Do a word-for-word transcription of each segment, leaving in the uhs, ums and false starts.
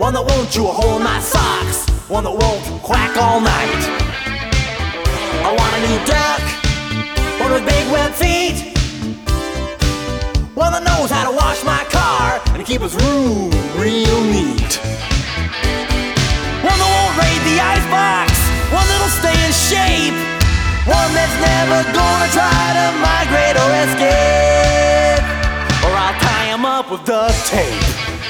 one that won't chew a hole in my socks, one that won't quack all night. I want a new duck, one with big web feet, one that knows how to wash my car and keep his room real neat. One that won't raid the icebox, one that'll stay in shape, one that's never gonna try to migrate or escape, or I'll tie him up with duct tape.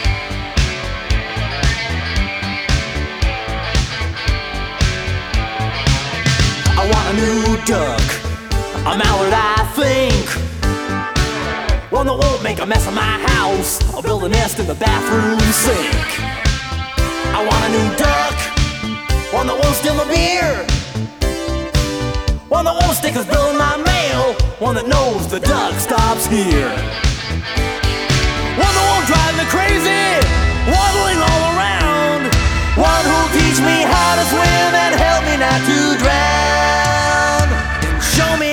I want a new duck, a mallard I think, one that won't make a mess of my house or build a nest in the bathroom sink. I want a new duck, one that won't steal my beer, one that won't stick his bill in my mail, one that knows the duck stops here. One that won't drive me crazy, waddling all around, one who'll teach me how to swim and help me not to drown, and show me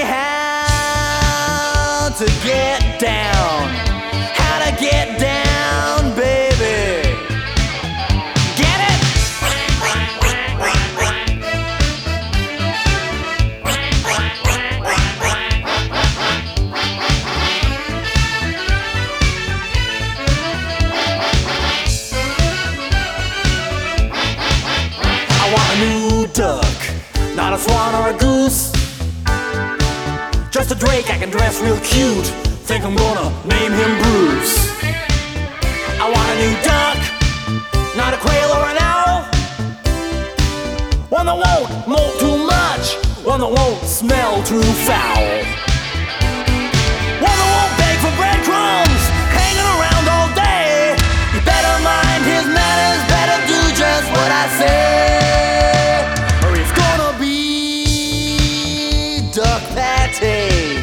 how to get down, how to get down, baby. Get it? I want a new duck, not a swan or a goose, just a drake I can dress real cute. Think I'm gonna name him Bruce. I want a new duck, not a quail or an owl, one that won't molt too much, one that won't smell too foul, one that won't beg for breadcrumbs, hanging around all day. You better mind his manners, better do just what I say, or he's gonna be duck patty.